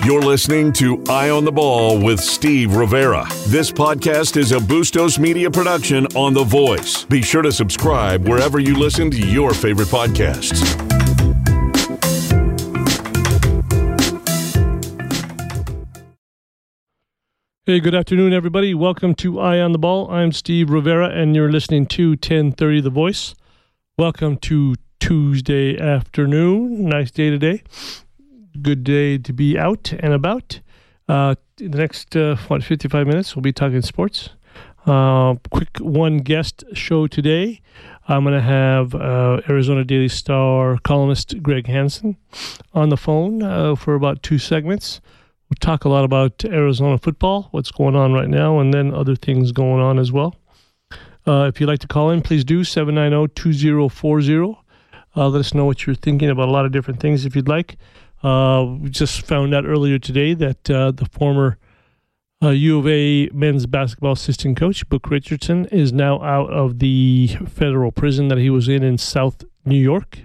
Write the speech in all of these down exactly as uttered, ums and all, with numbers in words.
You're listening to Eye on the Ball with Steve Rivera. This podcast is a Bustos Media production on The Voice. Be sure to subscribe wherever you listen to your favorite podcasts. Hey, good afternoon, everybody. Welcome to Eye on the Ball. I'm Steve Rivera, and you're listening to ten thirty The Voice. Welcome to Tuesday afternoon. Nice day today. Good day to be out and about. Uh, in the next, uh, what, fifty-five minutes, we'll be talking sports. Uh, quick one guest show today. I'm going to have uh, Arizona Daily Star columnist Greg Hansen on the phone uh, for about two segments. We'll talk a lot about Arizona football, what's going on right now, and then other things going on as well. Uh, if you'd like to call in, please do, seven nine zero, two zero four zero. Uh, let us know what you're thinking about a lot of different things if you'd like. Uh, we just found out earlier today that uh, the former uh, U of A men's basketball assistant coach, Book Richardson, is now out of the federal prison that he was in in South New York.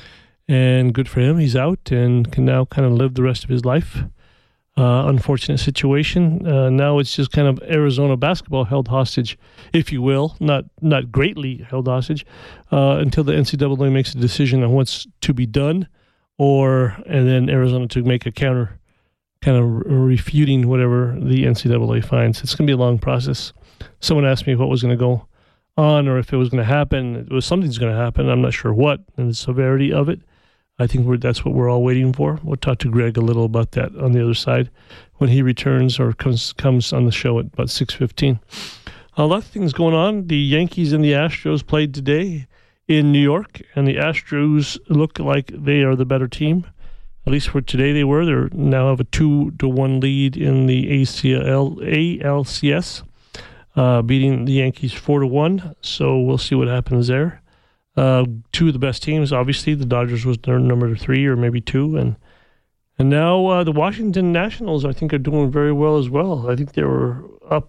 And good for him. He's out and can now kind of live the rest of his life. Uh, unfortunate situation. Uh, now it's just kind of Arizona basketball held hostage, if you will, not not greatly held hostage, uh, until the N C double A makes a decision on what's to be done. Or, and then Arizona to make a counter, kind of refuting whatever the N C double A finds. It's going to be a long process. Someone asked me what was going to go on or if it was going to happen. It was something's going to happen. I'm not sure what, and the severity of it. I think we're, that's what we're all waiting for. We'll talk to Greg a little about that on the other side when he returns or comes comes on the show at about six fifteen. A lot of things going on. The Yankees and the Astros played today in New York, and the Astros look like they are the better team. At least for today they were. They now have a two to one lead in the A C L, A L C S, uh, beating the Yankees four to one. So we'll see what happens there. Uh, two of the best teams, obviously. The Dodgers was their number three or maybe two. And and now uh, the Washington Nationals, I think, are doing very well as well. I think they were up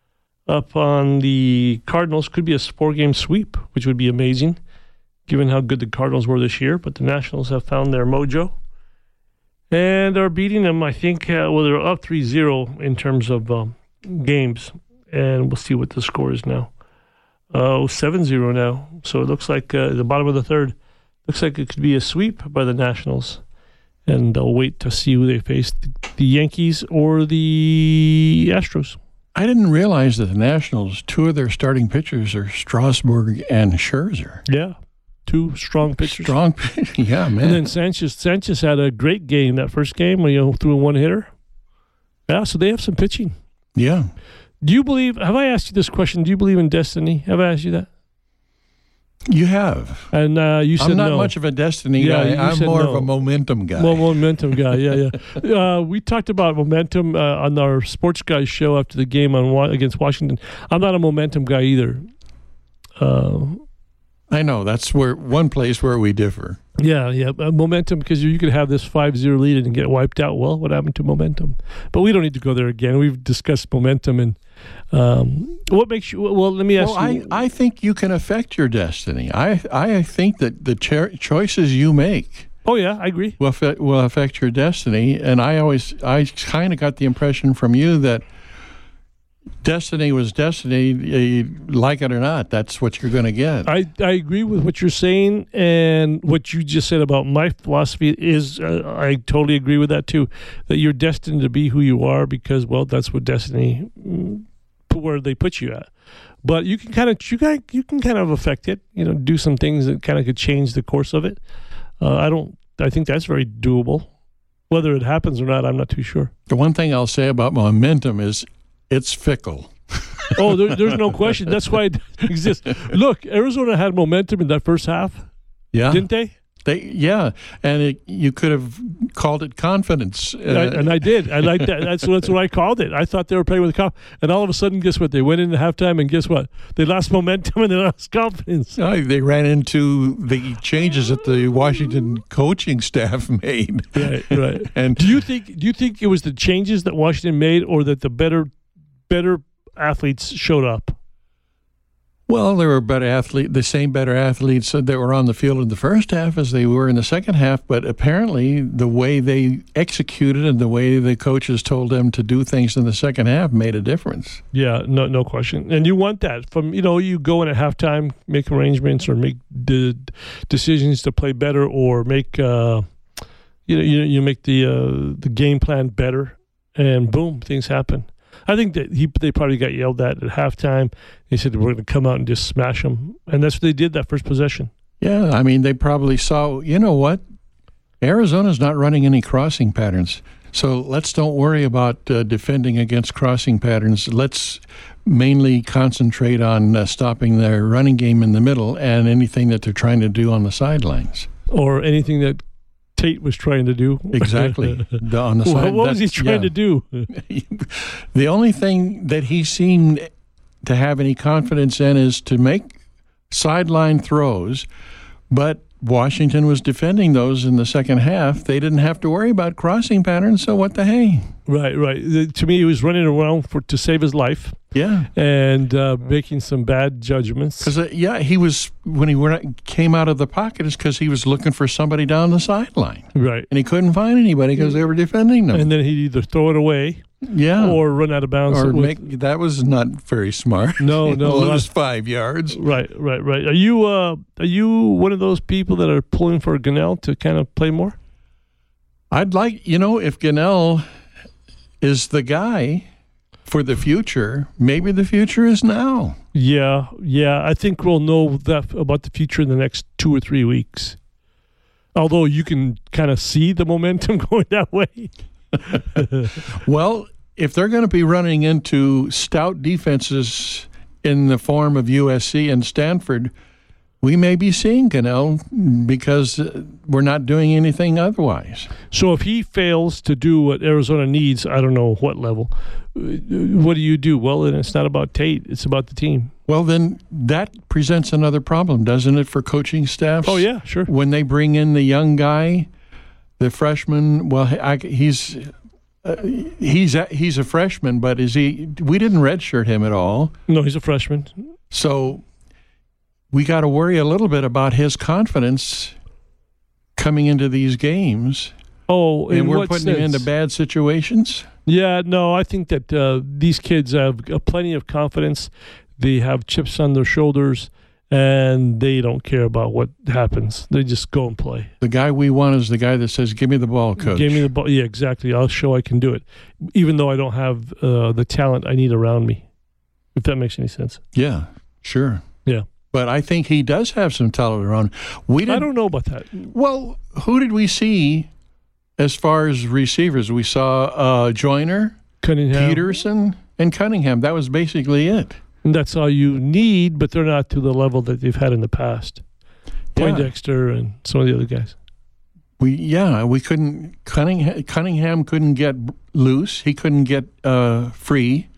up on the Cardinals. Could be a four-game sweep, which would be amazing, given how good the Cardinals were this year. But the Nationals have found their mojo and are beating them, I think. Uh, well, they're up three zero in terms of um, games. And we'll see what the score is now. Oh, seven zero now. So it looks like uh, the bottom of the third. Looks like it could be a sweep by the Nationals. And they'll wait to see who they face, the Yankees or the Astros. I didn't realize that the Nationals, two of their starting pitchers are Strasburg and Scherzer. Yeah, two strong pitchers. Strong, yeah, man. And then Sanchez Sanchez had a great game that first game when you threw a one hitter. Yeah, so they have some pitching. Yeah. Do you believe? Have I asked you this question? Do you believe in destiny? Have I asked you that? You have. And uh, you said no. I'm not no. much of a destiny yeah, guy. I'm more no. of a momentum guy. Well, momentum guy, yeah, yeah. uh, we talked about momentum uh, on our Sports Guys show after the game on against Washington. I'm not a momentum guy either. Uh, I know. That's where one place where we differ. Yeah, yeah. Uh, momentum, because you, you could have this five zero lead and get wiped out. Well, what happened to momentum? But we don't need to go there again. We've discussed momentum and um, what makes you. Well, let me ask well, you. I, I think you can affect your destiny. I I think that the cho- choices you make. Oh yeah, I agree. Will affect, will affect your destiny, and I always I kind of got the impression from you that destiny was destiny, you like it or not. That's what you're going to get. I, I agree with what you're saying, and what you just said about my philosophy is uh, I totally agree with that too. That you're destined to be who you are because, well, that's what destiny put where they put you at. But you can kind of you can you can kind of affect it. You know, do some things that kind of could change the course of it. Uh, I don't. I think that's very doable. Whether it happens or not, I'm not too sure. The one thing I'll say about momentum is it's fickle. Oh, there, there's no question. That's why it exists. Look, Arizona had momentum in that first half. Yeah. Didn't they? They yeah, and it, you could have called it confidence. Uh, I, and I did. I like that. That's, that's what I called it. I thought they were playing with confidence. And all of a sudden, guess what? They went into halftime, and guess what? They lost momentum and they lost confidence. No, they ran into the changes that the Washington coaching staff made. Right, right. And do you think? Do you think it was the changes that Washington made, or that the better, better athletes showed up? Well, there were better athlete, the same better athletes that were on the field in the first half as they were in the second half. But apparently, the way they executed and the way the coaches told them to do things in the second half made a difference. Yeah, no, no question. And you want that from you know you go in at halftime, make arrangements or make the decisions to play better or make uh, you know you you make the uh, the game plan better, and boom, things happen. I think that he they probably got yelled at at halftime. They said we're going to come out and just smash them, and that's what they did that first possession. Yeah, I mean, they probably saw, you know what? Arizona's not running any crossing patterns, so let's don't worry about uh, defending against crossing patterns. Let's mainly concentrate on uh, stopping their running game in the middle and anything that they're trying to do on the sidelines. Or anything that Tate was trying to do. Exactly. The, on the What, side, what was he trying yeah. to do? The only thing that he seemed to have any confidence in is to make sideline throws, but Washington was defending those in the second half. They didn't have to worry about crossing patterns, so what the hey? Right, right. Uh, To me, he was running around for to save his life Yeah. and uh, making some bad judgments. Because, uh, yeah, he was, when he went, came out of the pocket, it's because he was looking for somebody down the sideline. Right. And he couldn't find anybody because they were defending them. And then he'd either throw it away yeah. or run out of bounds. Or with- make, that was not very smart. No, no, Lose not- five yards. Right, right, right. Are you uh, are you one of those people that are pulling for Gunnell to kind of play more? I'd like, you know, if Gunnell is the guy for the future, maybe the future is now. Yeah, yeah. I think we'll know that about the future in the next two or three weeks. Although you can kind of see the momentum going that way. Well, if they're going to be running into stout defenses in the form of U S C and Stanford, we may be seeing Gunnell because uh, we're not doing anything otherwise. So if he fails to do what Arizona needs, I don't know what level, uh, what do you do? Well, then it's not about Tate. It's about the team. Well, then that presents another problem, doesn't it, for coaching staffs? Oh, yeah, sure. When they bring in the young guy, the freshman, well, I, he's uh, he's a, he's a freshman, but is he? We didn't redshirt him at all, No, he's a freshman. so we got to worry a little bit about his confidence coming into these games. Oh, in and we're what putting sense? him into bad situations. Yeah, no, I think that uh, these kids have uh, plenty of confidence. They have chips on their shoulders, and they don't care about what happens. They just go and play. The guy we want is the guy that says, "Give me the ball, coach." Give me the ball. Yeah, exactly. I'll show I can do it, even though I don't have uh, the talent I need around me, if that makes any sense. Yeah, sure. Yeah. But I think he does have some talent around. We didn't, I don't know about that. Well, who did we see as far as receivers? We saw uh, Joyner, Cunningham. Peterson, and Cunningham. That was basically it. And that's all you need, but they're not to the level that they've had in the past. Yeah. Poindexter and some of the other guys. We yeah, we couldn't. Cunningham, Cunningham couldn't get loose. He couldn't get uh, free.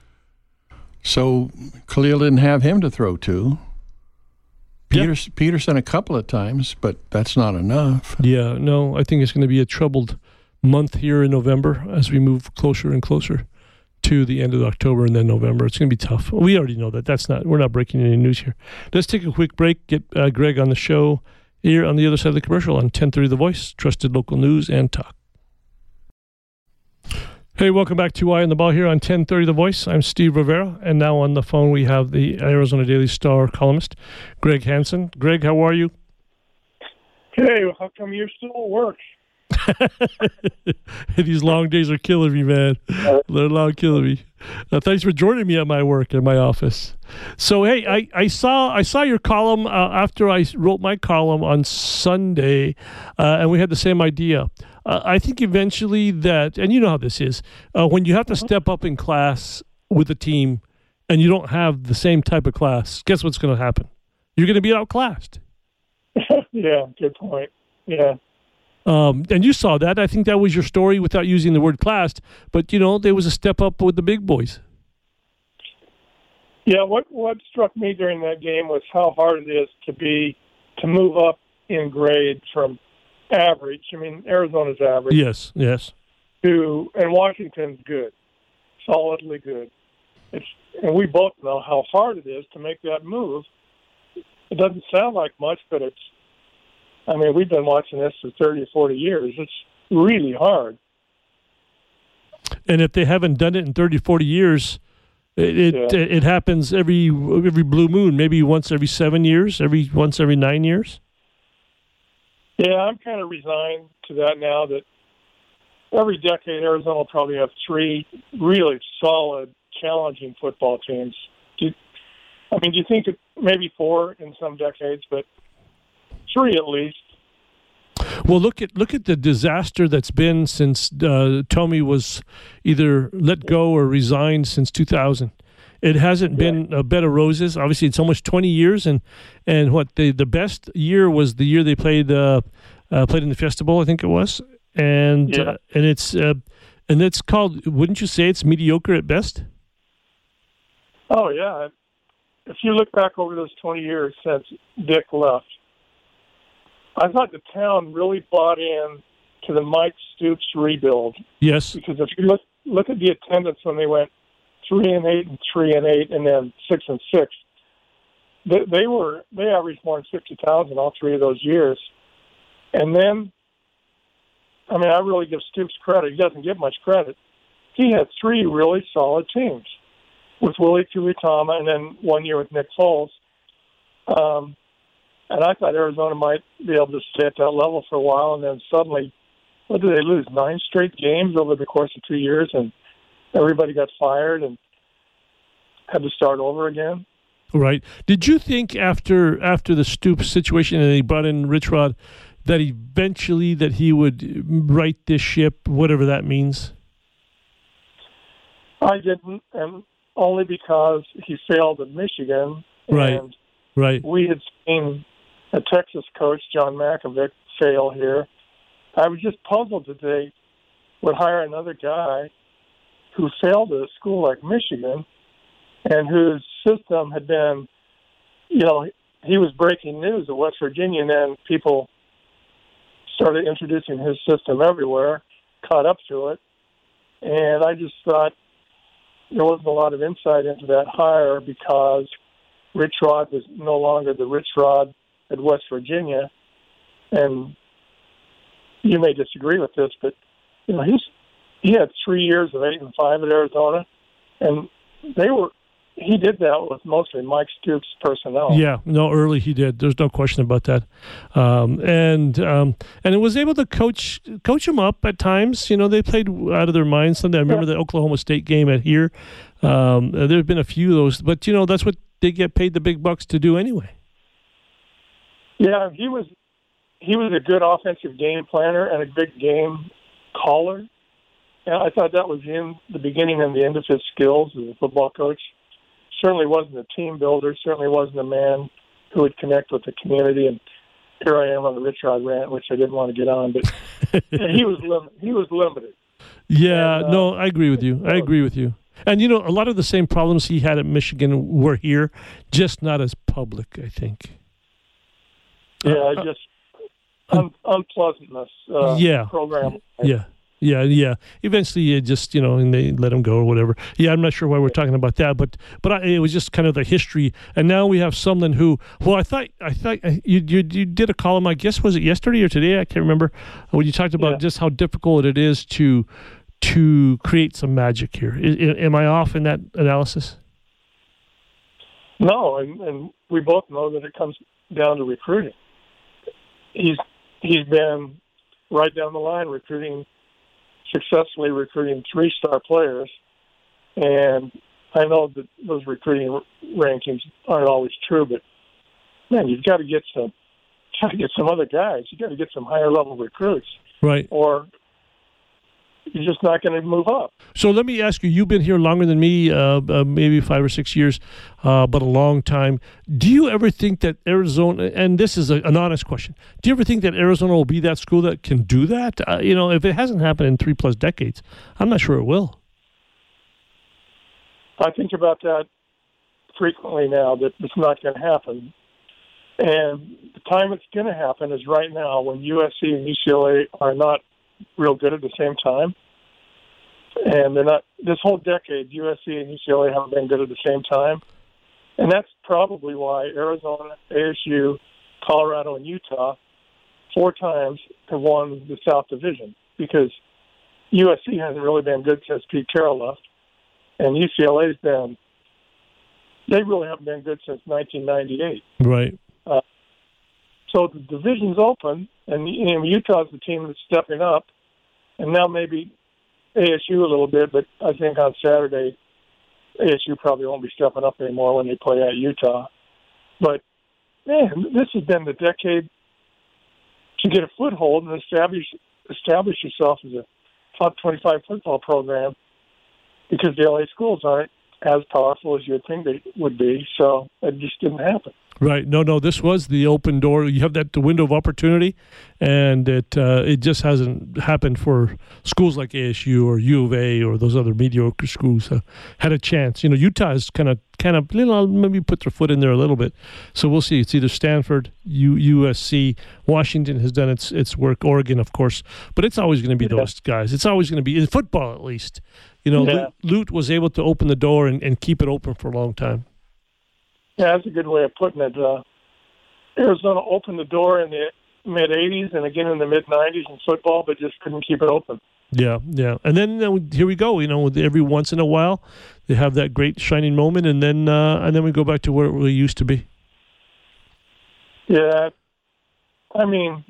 So Khalil didn't have him to throw to. Peters, Yep. Peterson a couple of times, but that's not enough. Yeah, no, I think it's going to be a troubled month here in November as we move closer and closer to the end of October and then November. It's going to be tough. We already know that. That's not. We're not breaking any news here. Let's take a quick break. Get uh, Greg on the show here on the other side of the commercial on ten thirty The Voice, trusted local news and talk. Hey, welcome back to Eye on the Ball here on ten thirty The Voice. I'm Steve Rivera, and now on the phone we have the Arizona Daily Star columnist, Greg Hansen. Greg, how are you? Hey, how come you're still at work? These long days are killing me, man. They're long killing me. Uh, thanks for joining me at my work, at my office. So, hey, I, I saw I saw your column uh, after I wrote my column on Sunday, uh, and we had the same idea. Uh, I think eventually that, and you know how this is, uh, when you have to step up in class with a team and you don't have the same type of class, guess what's going to happen? You're going to be outclassed. Yeah, good point. Yeah. Um, and you saw that. I think that was your story without using the word classed. But, you know, there was a step up with the big boys. Yeah, what what struck me during that game was how hard it is to be to move up in grade from average. I mean, Arizona's average. Yes, yes. To and Washington's good, solidly good. It's and we both know how hard it is to make that move it doesn't sound like much, but it's, I mean, we've been watching this for thirty or forty years. It's really hard. And if they haven't done it in thirty, forty years, it it, Yeah. it happens every every blue moon, maybe once every seven years, every once every nine years. Yeah, I'm kind of resigned to that now that every decade Arizona will probably have three really solid, challenging football teams. Do you, I mean, do you think it, maybe four in some decades, but three at least? Well, look at look at the disaster that's been since uh, Tommy was either let go or resigned since two thousand. It hasn't Yeah. been a bed of roses. Obviously, it's almost twenty years, and and what the the best year was the year they played uh, uh, played in the Fiesta Bowl, I think it was, and Yeah. uh, and it's uh, and it's called. Wouldn't you say it's mediocre at best? Oh, yeah. If you look back over those twenty years since Dick left, I thought the town really bought in to the Mike Stoops rebuild. Yes. Because if you look look at the attendance when they went three and eight and three and eight and then six and six, they, they were they averaged more than fifty thousand all three of those years. And then, I mean, I really give Stoops credit. He doesn't get much credit. He had three really solid teams with Willie Tuitama and then one year with Nick Foles. Um, and I thought Arizona might be able to stay at that level for a while, and then suddenly, what did they lose? Nine straight games over the course of two years, and everybody got fired and had to start over again. Right. Did you think after after the Stoops situation and he brought in Rich Rod that eventually that he would right this ship, whatever that means? I didn't, and only because he failed at Michigan. Right. And Right. we had seen a Texas coach, John Makovic, fail here. I was just puzzled that they would hire another guy who failed at a school like Michigan and whose system had been, you know, he was breaking news at West Virginia, and then people started introducing his system everywhere, caught up to it. And I just thought there wasn't a lot of insight into that hire because Rich Rod was no longer the Rich Rod at West Virginia. And you may disagree with this, but, you know, he's he had three years of eight and five at Arizona, and they were he did that with mostly Mike Stoops personnel. Yeah, no, early he did. There's no question about that. Um, and um, and it was able to coach coach them up at times. You know, they played out of their minds. Sunday, I remember Yeah. the Oklahoma State game at here. Um, there have been a few of those, but you know that's what they get paid the big bucks to do anyway. Yeah, he was he was a good offensive game planner and a good game caller. And I thought that was in the beginning and the end of his skills as a football coach. Certainly wasn't a team builder, certainly wasn't a man who would connect with the community. And here I am on the Rich Rod rant, which I didn't want to get on, but he was lim- he was limited. Yeah, And, uh, no, I agree with you. I agree with you. And, you know, a lot of the same problems he had at Michigan were here, just not as public, I think. Yeah, Uh, just un- unpleasantness. Uh, Yeah. Program. Yeah, yeah, yeah. Eventually, it just, you know, and they let him go or whatever. Yeah, I'm not sure why we're talking about that, but but I, it was just kind of the history. And now we have someone who, well, I thought I thought you you, you did a column. I guess was it yesterday or today? I can't remember. When you talked about Yeah. just how difficult it is to to create some magic here. I, I- am I off in that analysis? No, and, and we both know that it comes down to recruiting. He's he's been right down the line recruiting, successfully recruiting three-star players, and I know that those recruiting r- rankings aren't always true, but man, you've got to get some, got to get some other guys. You got to get some higher-level recruits, Right. or you're just not going to move up. So let me ask you, you've been here longer than me, uh, uh, maybe five or six years, uh, but a long time. Do you ever think that Arizona, and this is a, an honest question, do you ever think that Arizona will be that school that can do that? Uh, you know, if it hasn't happened in three plus decades, I'm not sure it will. I think about that frequently now, that it's not going to happen. And the time it's going to happen is right now when U S C and U C L A are not real good at the same time. And they're not, this whole decade, U S C and U C L A haven't been good at the same time. And that's probably why Arizona, A S U, Colorado, and Utah four times have won the South Division, because U S C hasn't really been good since Pete Carroll left, and U C L A's been, they really haven't been good since nineteen ninety-eight. Right. Uh, so the division's open, and you know, Utah's the team that's stepping up, and now maybe A S U a little bit, but I think on Saturday, A S U probably won't be stepping up anymore when they play at Utah. But, man, this has been the decade to get a foothold and establish establish yourself as a top twenty-five football program, because the L A schools aren't as powerful as you'd think they would be, so it just didn't happen. Right. No, no, this was the open door. You have that the window of opportunity, and it uh, it just hasn't happened for schools like A S U or U of A or those other mediocre schools uh, had a chance. You know, Utah is kind of kind of you know, maybe put their foot in there a little bit. So we'll see. It's either Stanford, U, USC, Washington has done its its work, Oregon, of course, but it's always going to be yeah. those guys. It's always going to be in football, at least. You know, yeah. Lute was able to open the door and, and keep it open for a long time. Yeah, that's a good way of putting it. Uh, Arizona opened the door in the mid-eighties and again in the mid-nineties in football, but just couldn't keep it open. Yeah, yeah. And then uh, here we go. You know, every once in a while, they have that great shining moment, and then uh, and then we go back to where it really used to be. Yeah. I mean,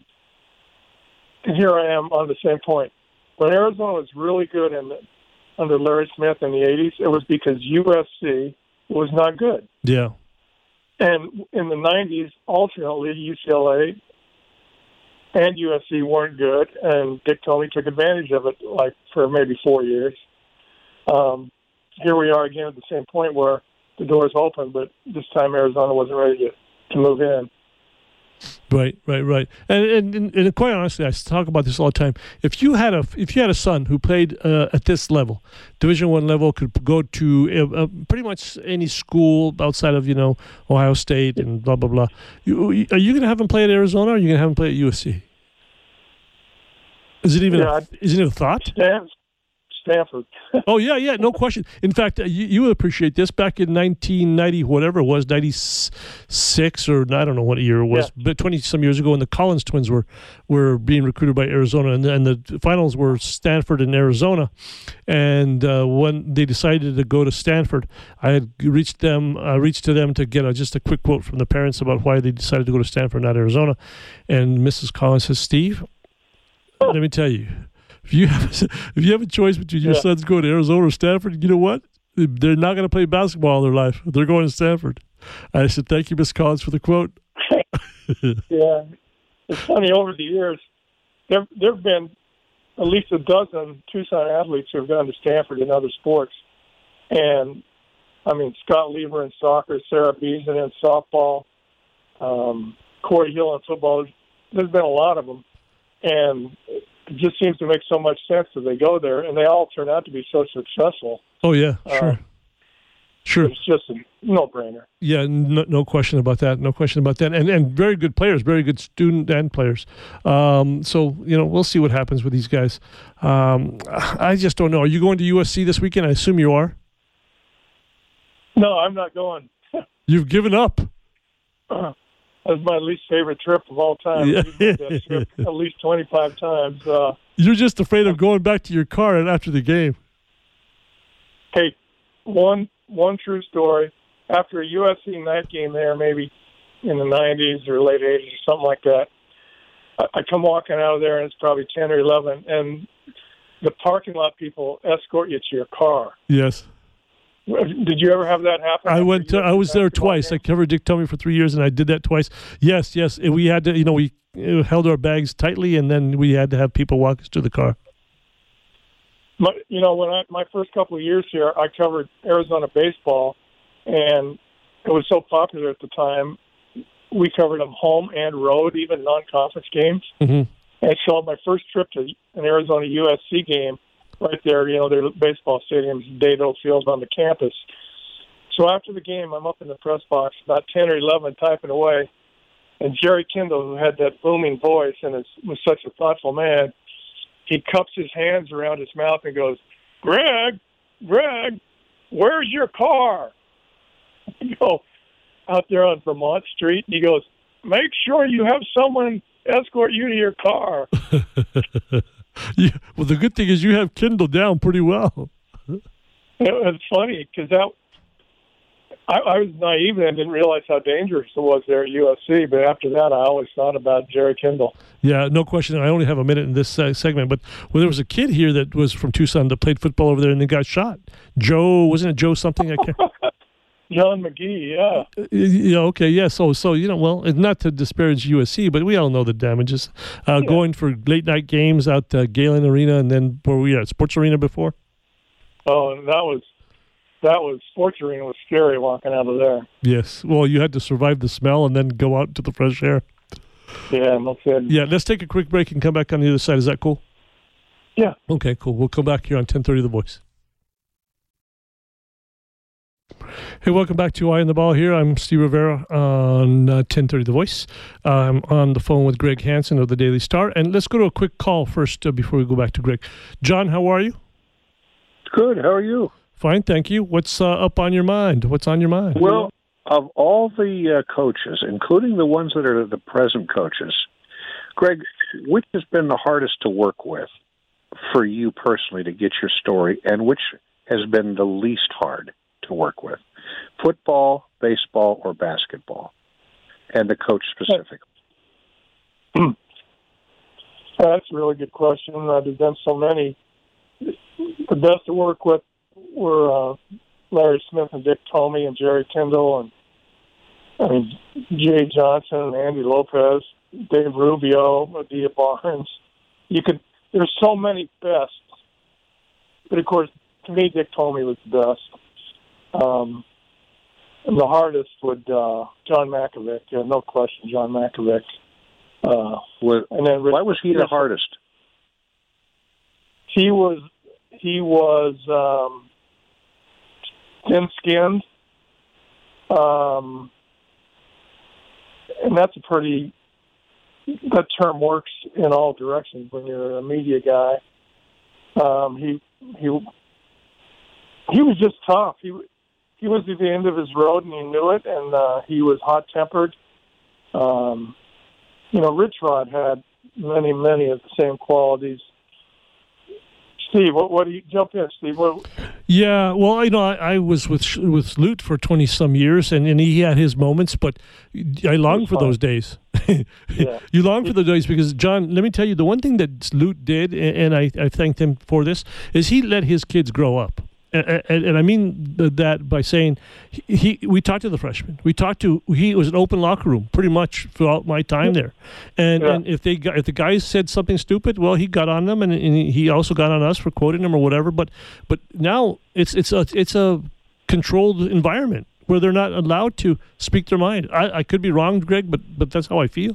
here I am on the same point. When Arizona was really good in the, under Larry Smith in the eighties, it was because U S C was not good. Yeah. And in the nineties, alternately, U C L A and U S C weren't good, and Dick Tomey took advantage of it, like, for maybe four years. Um, here we are again at the same point where the door's open, but this time Arizona wasn't ready to, to move in. Right, right, right. And, and and quite honestly, I talk about this all the time. If you had a if you had a son who played uh, at this level, Division One level, could go to uh, pretty much any school outside of you know Ohio State and blah blah blah. You, are you going to have him play at Arizona, or are you going to have him play at U S C? Is it even Yeah, a, is it a thought? Stan, Stanford. Oh yeah, yeah, no question. In fact, uh, you, you would appreciate this. Back in nineteen ninety, whatever it was, ninety-six or I don't know what year it was, yeah. but twenty some years ago, when the Collins twins were were being recruited by Arizona, and, and the finals were Stanford and Arizona. And uh, when they decided to go to Stanford, I had reached them, I reached to them to get a, just a quick quote from the parents about why they decided to go to Stanford, not Arizona. And Missus Collins says, "Steve, let me tell you." If you have if you have a choice between your yeah. sons going to Arizona or Stanford, you know what? They're not going to play basketball all their life. They're going to Stanford. I said, "Thank you, Miss Collins, for the quote." Yeah, it's funny. Over the years, there there have been at least a dozen Tucson athletes who have gone to Stanford in other sports, and I mean Scott Lever in soccer, Sarah Beason in softball, um, Corey Hill in football. There's been a lot of them, and it just seems to make so much sense that they go there, and they all turn out to be so successful. Oh, yeah, sure. Uh, sure. It's just a no-brainer. Yeah, no, no question about that. No question about that. And and very good players, very good student and players. Um, so, you know, we'll see what happens with these guys. Um, I just don't know. Are you going to U S C this weekend? I assume you are. No, I'm not going. You've given up. Uh, That's my least favorite trip of all time. Yeah. I've made that trip at least twenty-five times. Uh, You're just afraid of going back to your car and after the game. Hey, one one true story. After a U S C night game there, maybe in the nineties or late eighties or something like that, I, I come walking out of there, and it's probably ten or eleven, and the parking lot people escort you to your car. Yes. Did you ever have that happen? I went. To, I was there twice. I covered Dick Tomey for three years, and I did that twice. Yes, yes. We had to. You know, we held our bags tightly, and then we had to have people walk us to the car. My, you know, when I my first couple of years here, I covered Arizona baseball, and it was so popular at the time. We covered them home and road, even non-conference games. Mm-hmm. And so my first trip to an Arizona U S C game. Right there, you know, their baseball stadium's Dado Field on the campus. So after the game, I'm up in the press box, about ten or eleven, typing away. And Jerry Kindle, who had that booming voice and is, was such a thoughtful man, he cups his hands around his mouth and goes, "Greg, Greg, where's your car?" I go, out there on Vermont Street, and he goes, "Make sure you have someone escort you to your car." Yeah, well, the good thing is you have Kindle down pretty well. It was funny because that I, I was naive and didn't realize how dangerous it was there at U S C. But after that, I always thought about Jerry Kindle. Yeah, no question. I only have a minute in this uh, segment, but well, there was a kid here that was from Tucson that played football over there and then got shot. Joe, wasn't it Joe something? I can't. John McGee, yeah. Uh, yeah, okay, yeah. So, so you know, well, it's not to disparage U S C, but we all know the damages. Uh, Yeah. Going for late night games out uh, Galen Arena, and then were we at Sports Arena before? Oh, and that was that was Sports Arena was scary walking out of there. Yes. Well, you had to survive the smell and then go out to the fresh air. Yeah, no kidding. Yeah. Let's take a quick break and come back on the other side. Is that cool? Yeah. Okay, cool. We'll come back here on ten thirty The Voice. Hey, welcome back to Eye on the Ball here. I'm Steve Rivera on uh, ten thirty The Voice. Uh, I'm on the phone with Greg Hansen of the Daily Star. And let's go to a quick call first uh, before we go back to Greg. John, how are you? Good. How are you? Fine, thank you. What's uh, up on your mind? What's on your mind? Well, of all the uh, coaches, including the ones that are the present coaches, Greg, which has been the hardest to work with for you personally to get your story, and which has been the least hard to work with? Football, baseball, or basketball? And the coach specifically. That's a really good question. I've done so many. The best to work with were uh, Larry Smith and Dick Tomey and Jerry Kindle and I mean Jay Johnson and Andy Lopez, Dave Rubio, Adia Barnes. You could. There's so many best, but of course, to me, Dick Tomey was the best. Um, and the hardest would uh, John Mackovic. Yeah, no question, John Mackovic. Uh, Well, and then Rich, why was he the hardest? He was he was um, thin-skinned, um, and that's a pretty that term works in all directions when you're a media guy. Um, he he he was just tough. He he was at the end of his road, and he knew it. And uh, he was hot-tempered. Um, you know, Rich Rod had many, many of the same qualities. Steve, what, what do you jump in, Steve? What, Yeah, well, you know, I, I was with with Lute for twenty some years, and, and he had his moments, but I long for those days. Yeah. You long for the days because, John, let me tell you, the one thing that Lute did, and I, I thanked him for this, is he let his kids grow up. And, and, and I mean that by saying he, he we talked to the freshmen. We talked to he it was an open locker room pretty much throughout my time there, and Yeah. and if they got, if the guys said something stupid, well, he got on them, and, and he also got on us for quoting them or whatever. But but now it's it's a it's a controlled environment where they're not allowed to speak their mind. I, I could be wrong, Greg, but but that's how I feel.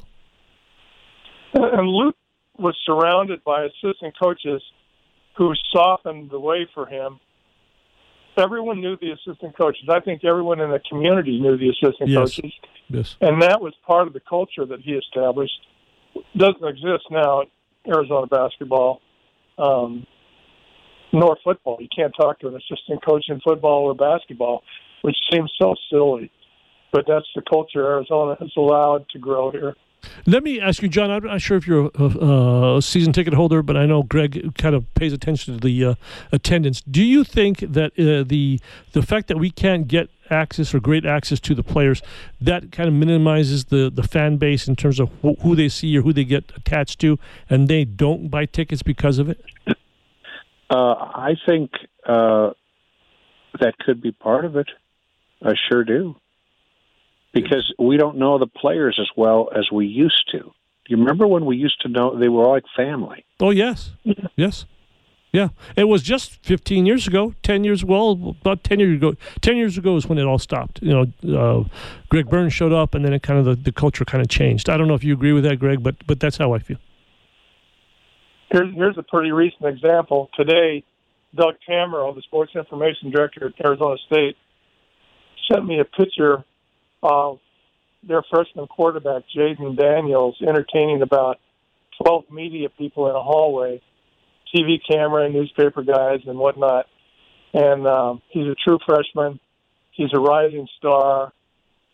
and Luke was surrounded by assistant coaches who softened the way for him. Everyone knew the assistant coaches. I think everyone in the community knew the assistant Yes. coaches. Yes. And that was part of the culture that he established. Doesn't exist now at Arizona basketball, um, nor football. You can't talk to an assistant coach in football or basketball, which seems so silly. But that's the culture Arizona has allowed to grow here. Let me ask you, John, I'm not sure if you're a, a season ticket holder, but I know Greg kind of pays attention to the uh, attendance. Do you think that uh, the the fact that we can't get access or great access to the players, that kind of minimizes the, the fan base in terms of wh- who they see or who they get attached to, and they don't buy tickets because of it? Uh, I think uh, that could be part of it. I sure do. Because we don't know the players as well as we used to. Do you remember when we used to know they were all like family? Oh, yes. Yes. Yeah. It was just fifteen years ago, ten years, well, about ten years ago. ten years ago is when it all stopped. You know, uh, Greg Burns showed up, and then it kind of the, the culture kind of changed. I don't know if you agree with that, Greg, but but that's how I feel. Here's, here's a pretty recent example. Today, Doug Tamero, the sports information director at Arizona State, sent me a picture of their freshman quarterback, Jaden Daniels, entertaining about twelve media people in a hallway, T V camera, newspaper guys, and whatnot. And um, he's a true freshman. He's a rising star.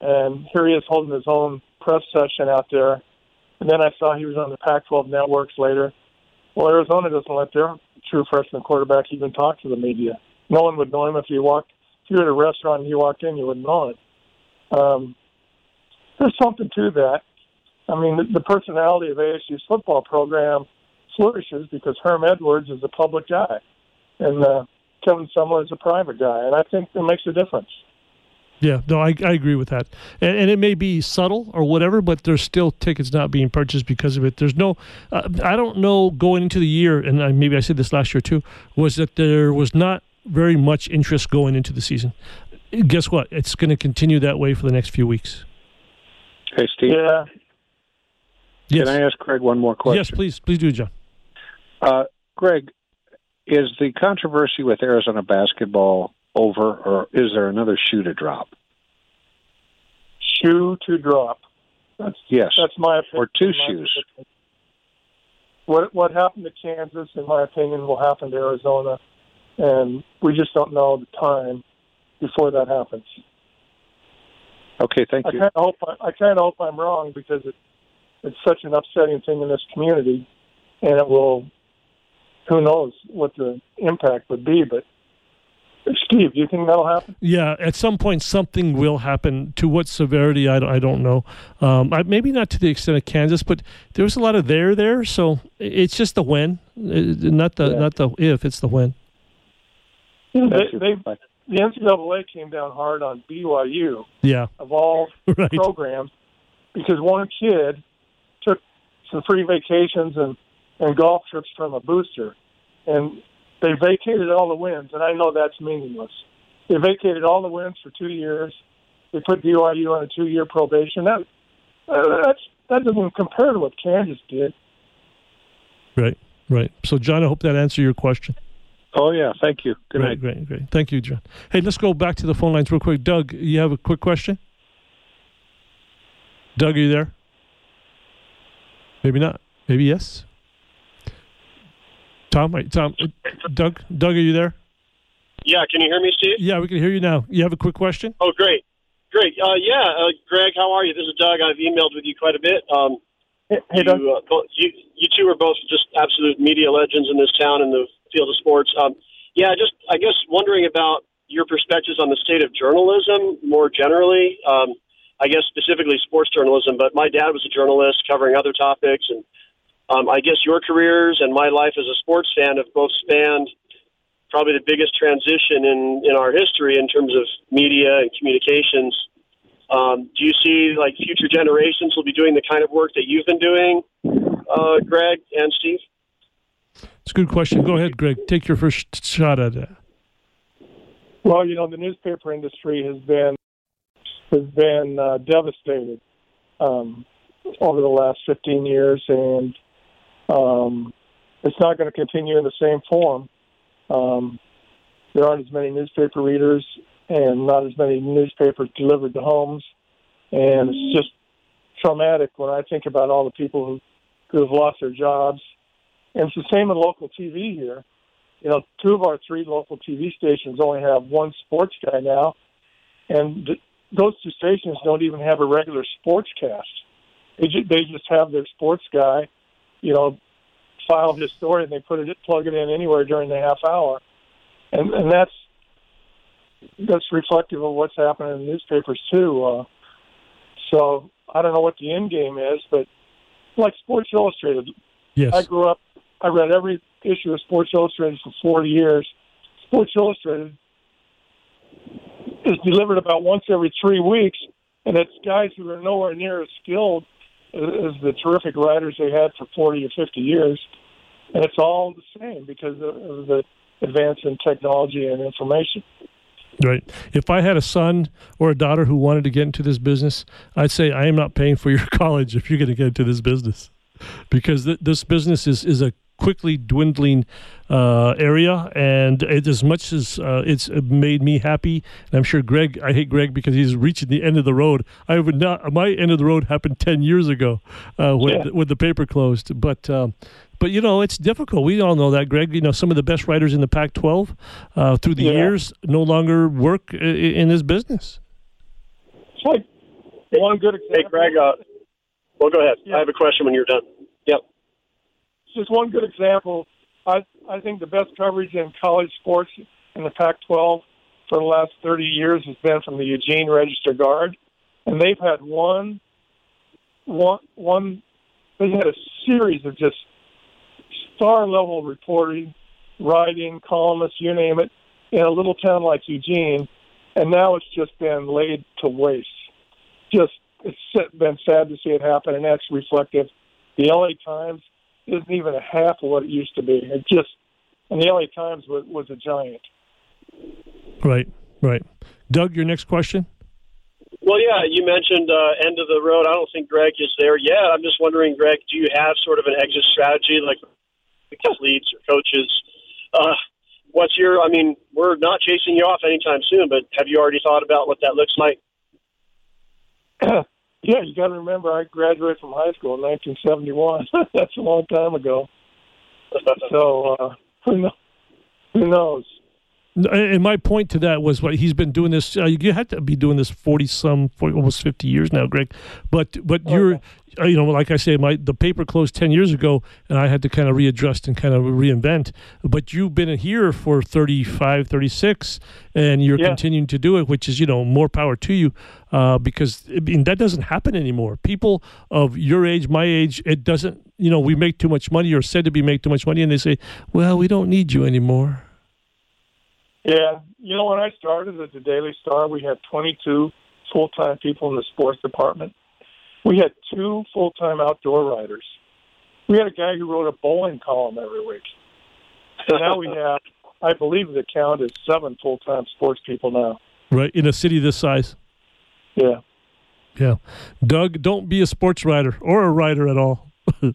And here he is holding his own press session out there. And then I saw he was on the Pac twelve networks later. Well, Arizona doesn't let their true freshman quarterback even talk to the media. No one would know him if you walked. If you were at a restaurant and you walked in, you wouldn't know it. Um, there's something to that. I mean, the, the personality of A S U's football program flourishes because Herm Edwards is a public guy, and uh, Kevin Sumlin is a private guy, and I think it makes a difference. Yeah, no, I, I agree with that. And, and it may be subtle or whatever, but there's still tickets not being purchased because of it. There's no, uh, I don't know, going into the year, and I, maybe I said this last year too, was that there was not very much interest going into the season. Guess what? It's going to continue that way for the next few weeks. Hey, Steve. Yeah. Yes. Can I ask Greg one more question? Yes, please. Please do, John. Uh, Greg, is the controversy with Arizona basketball over, or is there another shoe to drop? Shoe to drop. That's yes. That's my opinion. Or two my shoes. opinion. What what happened to Kansas, in my opinion, will happen to Arizona, and we just don't know the time before that happens. Okay, thank I you. kind of hope I, I kind of hope I'm wrong because it, it's such an upsetting thing in this community, and it will. Who knows what the impact would be, but. Steve, do you think that'll happen? Yeah, at some point something will happen. To what severity, I don't, I don't know. Um, I, maybe not to the extent of Kansas, but there was a lot of there there. So it's just the when, not the yeah. not the if. It's the when. Yeah, they, they, the N C double A came down hard on B Y U. Yeah. Of all right. programs, because one kid took some free vacations and, and golf trips from a booster, and they vacated all the wins, and I know that's meaningless. They vacated all the wins for two years. They put B Y U on a two-year probation. That uh, that's that doesn't compare to what Kansas did. Right, right. So, John, I hope that answered your question. Oh, yeah. Thank you. Good great, night. Great, great. Thank you, John. Hey, let's go back to the phone lines real quick. Doug, you have a quick question? Doug, are you there? Maybe not. Maybe yes. Tom, wait, Tom, uh, Doug, Doug, are you there? Yeah, can you hear me, Steve? Yeah, we can hear you now. You have a quick question? Oh, great, great. Uh, yeah, uh, Greg, how are you? This is Doug. I've emailed with you quite a bit. Um, hey, hey, Doug. You, uh, both, you, you two are both just absolute media legends in this town in the field of sports. Um, yeah, just I guess wondering about your perspectives on the state of journalism more generally. Um, I guess specifically sports journalism, but my dad was a journalist covering other topics, and Um, I guess your careers and my life as a sports fan have both spanned probably the biggest transition in, in our history in terms of media and communications. Um, do you see, like, future generations will be doing the kind of work that you've been doing, uh, Greg and Steve? It's a good question. Go ahead, Greg. Take your first shot at it. Well, you know, the newspaper industry has been has been uh, devastated um, over the last fifteen years, and um, it's not going to continue in the same form. Um, there aren't as many newspaper readers and not as many newspapers delivered to homes, and it's just traumatic when I think about all the people who, who have lost their jobs. And it's the same in local T V here. You know, two of our three local T V stations only have one sports guy now, and th- those two stations don't even have a regular sports cast. They, ju- they just have their sports guy, you know, file his story, and they put it, plug it in anywhere during the half hour, and and that's that's reflective of what's happening in the newspapers too. Uh, so I don't know what the end game is, but like Sports Illustrated, yes, I grew up. I read every issue of Sports Illustrated for forty years. Sports Illustrated is delivered about once every three weeks, and it's guys who are nowhere near as skilled as the terrific writers they had for forty or fifty years. And it's all the same because of the advance in technology and information. Right. If I had a son or a daughter who wanted to get into this business, I'd say, I am not paying for your college if you're going to get into this business. Because th- this business is, is a quickly dwindling uh, area, and it, as much as uh, it's made me happy, and I'm sure Greg, I hate Greg because he's reaching the end of the road. I would not. My end of the road happened ten years ago uh, when yeah. when the paper closed. But um, but you know, it's difficult. We all know that, Greg. You know, some of the best writers in the Pac twelve uh, through the yeah. years no longer work in, in this business. It's like One good example. Hey, Greg. Uh, well, go ahead. Yeah. I have a question when you're done. Yep. Just one good example. I I think the best coverage in college sports in the Pac twelve for the last thirty years has been from the Eugene Register Guard, and they've had one, one, one. They had a series of just star-level reporting, writing, columnists, you name it, in a little town like Eugene, and now it's just been laid to waste. Just it's been sad to see it happen, and that's reflective. The L A Times isn't even a half of what it used to be. It just, and the L A Times was, was a giant. Right, right. Doug, your next question? Well, yeah, you mentioned uh, end of the road. I don't think Greg is there yet. I'm just wondering, Greg, do you have sort of an exit strategy, like athletes or coaches? Uh, what's your, I mean, we're not chasing you off anytime soon, but have you already thought about what that looks like? Yeah, you got to remember, I graduated from high school in nineteen seventy-one. That's a long time ago. So uh, who knows? Who knows? And my point to that was what he's been doing this. Uh, you had to be doing this forty some, forty, almost fifty years now, Greg. But but Oh, you're, yeah. uh, you know, like I say, my the paper closed ten years ago, and I had to kind of readjust and kind of reinvent. But you've been here for thirty-five, thirty-six, and you're Yeah. continuing to do it, which is, you know, more power to you, uh, because I mean, that doesn't happen anymore. People of your age, my age, it doesn't. You know, we make too much money, or said to be make too much money, and they say, "Well, we don't need you anymore." Yeah, you know, when I started at the Daily Star, we had twenty-two full-time people in the sports department. We had two full-time outdoor writers. We had a guy who wrote a bowling column every week. And now we have, I believe the count is seven full-time sports people now. Right, in a city this size. Yeah. Yeah. Doug, don't be a sports writer or a writer at all.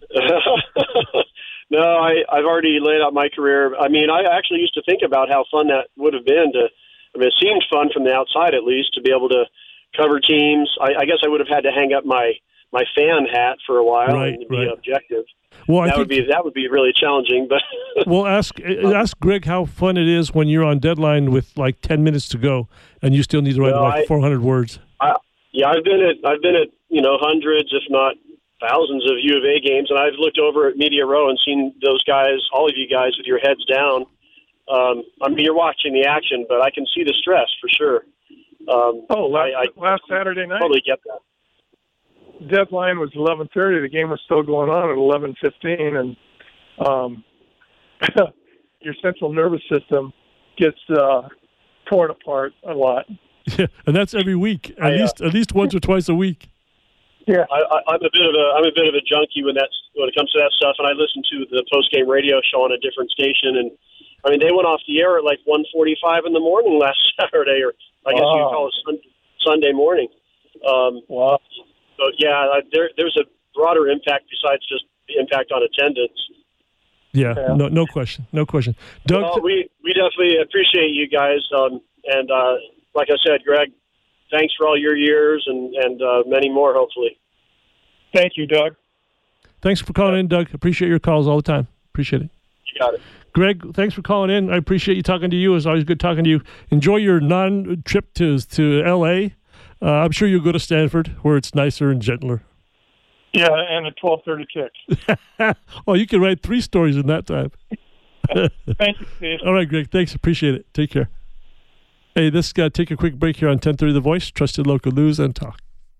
No, I, I've already laid out my career. I mean, I actually used to think about how fun that would have been to, I mean, it seemed fun from the outside at least to be able to cover teams. I, I guess I would have had to hang up my, my fan hat for a while Right, and be right. objective. Well, I that think, would be that would be really challenging. But well, ask ask Greg how fun it is when you're on deadline with like ten minutes to go and you still need to write Well, like I- four hundred words. I, yeah, I've been at I've been at you know hundreds, if not thousands, of U of A games, and I've looked over at Media Row and seen those guys, all of you guys, with your heads down. Um, I mean, you're watching the action, but I can see the stress for sure. Um, Oh, last, I, I last Saturday night, totally get that. deadline was eleven thirty. The game was still going on at eleven fifteen, and um, your central nervous system gets uh, torn apart a lot. Yeah, and that's every week, at I, uh, least at least once or twice a week. Yeah. I, I, I'm a bit of a I'm a bit of a junkie when that's when it comes to that stuff, and I listen to the post game radio show on a different station, and I mean they went off the air at like one forty-five in the morning last Saturday, or I guess you Wow. could call it sun, Sunday morning. Um, Wow. so yeah, I, there there's a broader impact besides just the impact on attendance. Yeah, Yeah. no no question, no question. Doug, Well, we we definitely appreciate you guys, um, and uh, like I said, Greg, thanks for all your years and and uh, many more, hopefully. Thank you, Doug. thanks for calling in, Doug. Appreciate your calls all the time. Appreciate it. You got it. Greg, thanks for calling in. I appreciate you talking to you. It's always good talking to you. Enjoy your non-trip to to L A. Uh, I'm sure you'll go to Stanford, where it's nicer and gentler. Yeah, and a twelve thirty kick. Oh, you can write three stories in that time. Thank you, Steve. All right, Greg. Thanks. Appreciate it. Take care. Hey, this is got to take a quick break here on ten thirty The Voice, trusted local news and talk.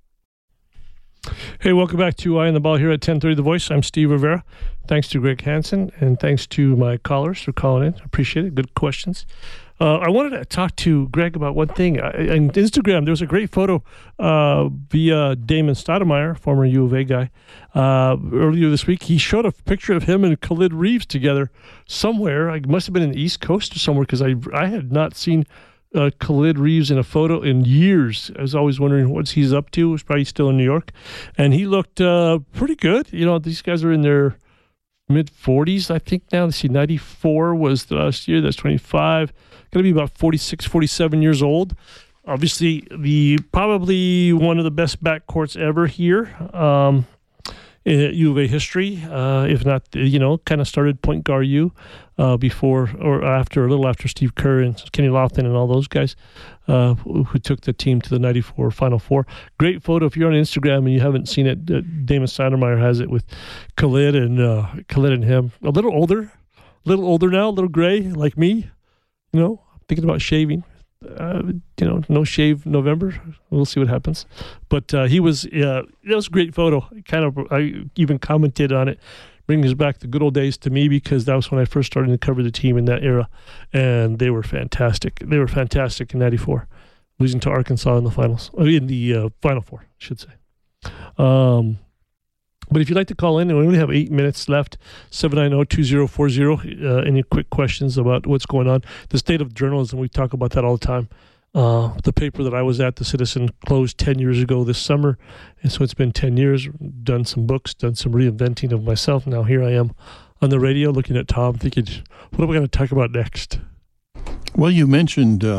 Hey, welcome back to Eye on the Ball here at ten thirty The Voice. I'm Steve Rivera. Thanks to Greg Hansen, and thanks to my callers for calling in. Appreciate it. Good questions. Uh, I wanted to talk to Greg about one thing. I, on Instagram, there was a great photo uh, via Damon Stoudemire, former U of A guy. Uh, earlier this week, he showed a picture of him and Khalid Reeves together somewhere. It must have been in the East Coast or somewhere, because I I had not seen uh, Khalid Reeves in a photo in years. I was always wondering what he's up to. He's probably still in New York. And he looked uh, pretty good. You know, these guys are in their mid forties, I think now. Let's see, ninety-four was the last year. That's twenty-five. Going to be about forty-six, forty-seven years old. Obviously, the probably one of the best backcourts ever here. Um, U of A history, uh, if not, you know, kind of started Point Guard U uh, before or after, a little after Steve Kerr and Kenny Lofton and all those guys uh, who, who took the team to the ninety-four Final Four. Great photo. If you're on Instagram and you haven't seen it, uh, Damon Sandermeyer has it with Khalid and uh, Khalid and him. A little older, a little older now, a little gray like me. You know, thinking about shaving. Uh, you know, no shave November. We'll see what happens. But uh, he was, uh, it was a great photo. Kind of, I even commented on it. Brings back the good old days to me because that was when I first started to cover the team in that era. And they were fantastic. They were fantastic in ninety-four, losing to Arkansas in the finals, in the uh, Final Four, I should say. Um, But if you'd like to call in, and we only have eight minutes left, seven nine zero, two zero four zero, uh, any quick questions about what's going on. The state of journalism, we talk about that all the time. Uh, the paper that I was at, The Citizen, closed ten years ago this summer, and so it's been ten years, done some books, done some reinventing of myself. Now here I am on the radio looking at Tom thinking, what are we going to talk about next? Well, you mentioned uh,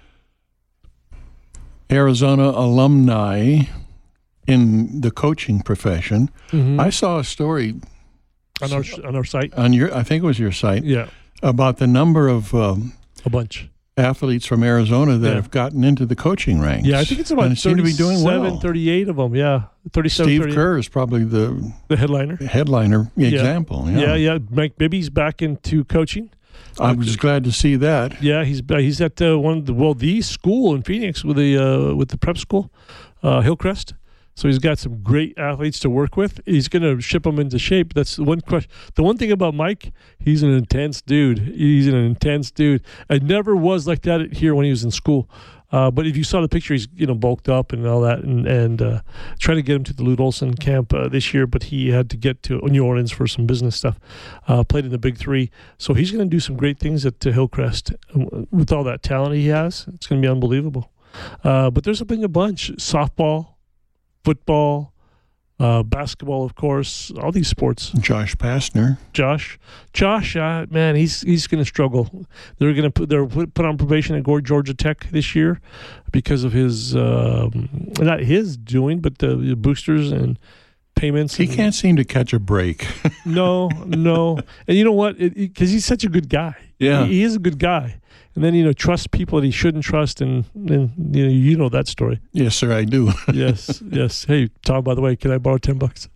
Arizona alumni in the coaching profession. Mm-hmm. I saw a story on our on our site. on your, I think it was your site, Yeah, about the number of um, a bunch. athletes from Arizona that Yeah. have gotten into the coaching ranks. Yeah, I think it's about and seem to be doing well. thirty-eight of them. Yeah, thirty-seven. Steve thirty-eight. Kerr is probably the The headliner. headliner example. Yeah, Yeah, yeah. Mike Bibby's back into coaching. I'm just glad to see that. Yeah, he's he's at uh, one of the well the school in Phoenix with the uh, with the prep school, uh, Hillcrest. So he's got some great athletes to work with. He's going to ship them into shape. That's the one question. The one thing about Mike, he's an intense dude. He's an intense dude. I never was like that here when he was in school. Uh, but if you saw the picture, he's you know bulked up and all that, and and uh, trying to get him to the Lute Olson camp uh, this year, but he had to get to New Orleans for some business stuff. Uh, played in the Big Three, so he's going to do some great things at uh, Hillcrest with all that talent he has. It's going to be unbelievable. Uh, but there's been a bunch: softball, football, uh, basketball, of course, all these sports. Josh Pastner. Josh, Josh, uh, man, he's he's going to struggle. They're going to put they're put, put on probation at Georgia Tech this year because of his um, not his doing, but the, the boosters and payments. He and, can't seem to catch a break. no, no, and you know what? Because he's such a good guy. Yeah, he, he is a good guy. And then, you know, trust people that he shouldn't trust, and, and you know, you know that story. Yes, sir, I do. Yes, yes. Hey, Tom, by the way, can I borrow ten bucks?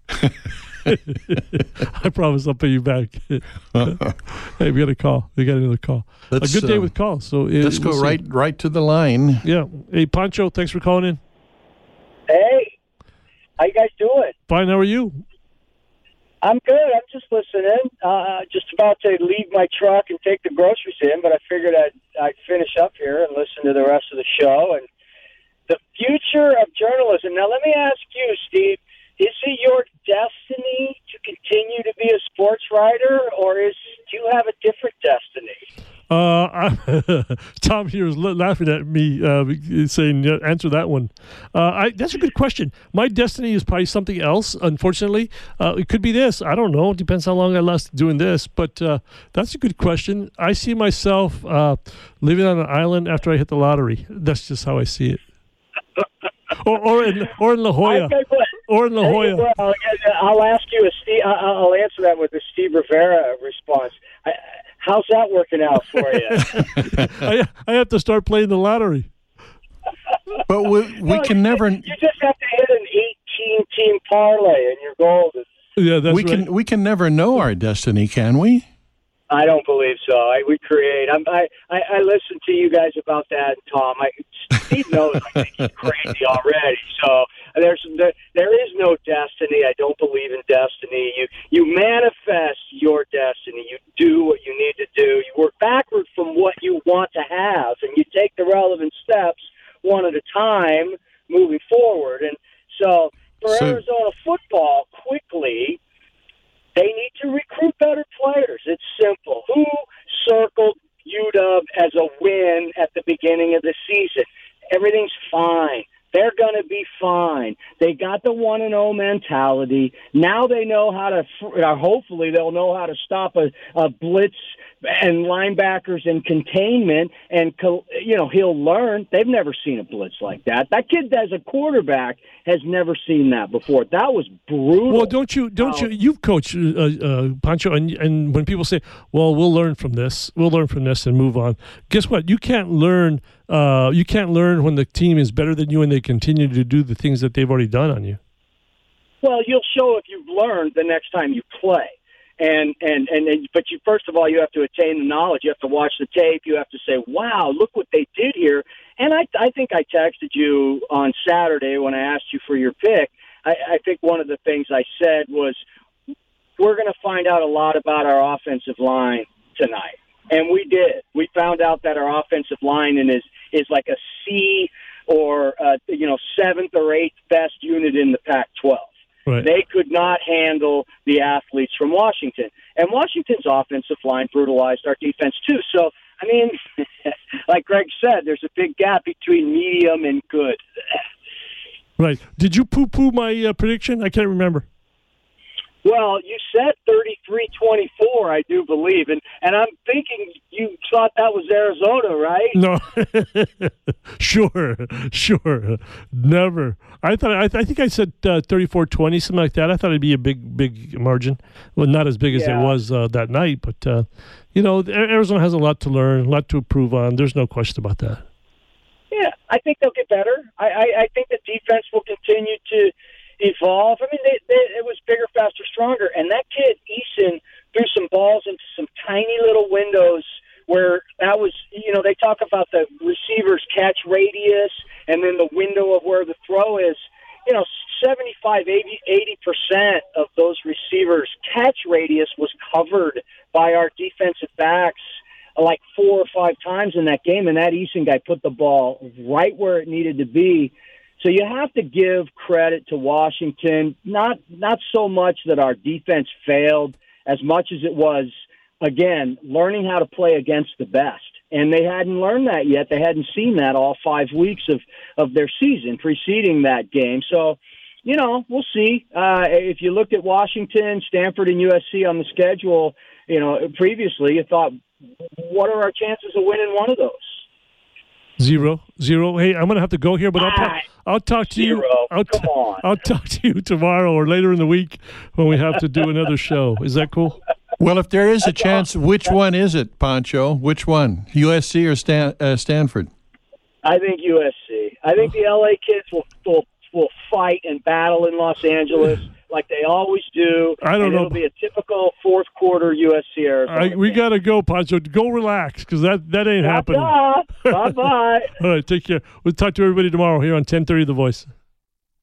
I promise I'll pay you back. Hey, we got a call. We got another call. Let's, a good day uh, with calls. So it, let's go we'll right right to the line. Yeah. Hey, Pancho, thanks for calling in. Hey, how you guys doing? Fine. How are you? I'm good. I'm just listening. Uh, just about to leave my truck and take the groceries in, but I figured I'd, I'd finish up here and listen to the rest of the show. And the future of journalism. Now, let me ask you, Steve, is it your destiny to continue to be a sports writer, or is do you have a different destiny? Uh, I, Tom here is laughing at me, uh, saying, uh, "Answer that one." Uh, I, that's a good question. My destiny is probably something else. Unfortunately, uh, it could be this. I don't know. It depends how long I last doing this. But uh, that's a good question. I see myself uh, living on an island after I hit the lottery. That's just how I see it. or, or in or in La Jolla. Or in La Jolla. Well, I'll ask you a Steve. I'll answer that with a Steve Rivera response. I, How's that working out for you? I, I have to start playing the lottery. But we, we no, can you never. Just, you just have to hit an eighteen-team parlay, and your goal is. Yeah, that's we right. can we can never know our destiny, can we? I don't believe so. I, we create. I'm, I, I I listen to you guys about that, Tom. I, Steve knows I think he's crazy already. So there's there, there is no destiny. I don't believe in destiny. You you manifest your destiny. You do what you need to do. You work backward from what you want to have, and you take the relevant steps one at a time, moving forward. And so for So- Arizona football, quickly. They need to recruit better players. It's simple. Who circled U W as a win at the beginning of the season? Everything's fine. They're going to be fine. They got the one and oh mentality. Now they know how to, or hopefully they'll know how to stop a, a blitz and linebackers and containment, and you know he'll learn. They've never seen a blitz like that. That kid, as a quarterback, has never seen that before. That was brutal. Well, don't you? Don't uh, you? You've coached uh, uh, Pancho, and and when people say, "Well, we'll learn from this. We'll learn from this and move on." Guess what? You can't learn. Uh, you can't learn when the team is better than you and they continue to do the things that they've already done on you. Well, you'll show if you've learned the next time you play. And, and, and, and, but you, first of all, you have to attain the knowledge. You have to watch the tape. You have to say, wow, look what they did here. And I, I think I texted you on Saturday when I asked you for your pick. I, I think one of the things I said was, we're going to find out a lot about our offensive line tonight. And we did. We found out that our offensive line is, is like a C or, uh, you know, seventh or eighth best unit in the Pac twelve. Right. They could not handle the athletes from Washington. And Washington's offensive line brutalized our defense, too. So, I mean, like Greg said, there's a big gap between medium and good. Right. Did you poo-poo my uh, prediction? I can't remember. Well, you said thirty-three twenty-four, I do believe. And, and I'm thinking you thought that was Arizona, right? No. Sure. Sure. Never. I thought. I, I think I said uh, thirty-four twenty, something like that. I thought it'd be a big, big margin. Well, not as big as Yeah. it was uh, that night, but uh, you know, Arizona has a lot to learn, a lot to improve on. There's no question about that. Yeah, I think they'll get better. I, I, I think the defense will continue to evolve. I mean, they, they, it was bigger, faster, stronger. And that kid, Eason, threw some balls into some tiny little windows where that was, you know, they talk about the receiver's catch radius and then the window of where the throw is. You know, seventy-five, eighty percent of those receivers' catch radius was covered by our defensive backs like four or five times in that game, and that Eason guy put the ball right where it needed to be. So you have to give credit to Washington, not not so much that our defense failed as much as it was, again, learning how to play against the best. And they hadn't learned that yet. They hadn't seen that all five weeks of, of their season preceding that game. So, you know, we'll see. Uh, if you looked at Washington, Stanford, and U S C on the schedule, you know, previously, you thought, what are our chances of winning one of those? Zero, zero. Hey, I'm gonna have to go here, but I'll, ta- Ah, I'll talk to zero. you. I'll Come t- on. I'll talk to you tomorrow or later in the week when we have to do another show. Is that cool? Well, if there is a chance, which one is it, Pancho? Which one, U S C or Stan- uh, Stanford? I think U S C. I think the L A kids will will, will fight and battle in Los Angeles like they always do. I don't and know. It'll be a typical fourth quarter U S C Arizona. I, we game. gotta go, Pancho. Go relax, because that, that ain't happening. Bye bye. All right, take care. We'll talk to everybody tomorrow here on ten thirty The Voice.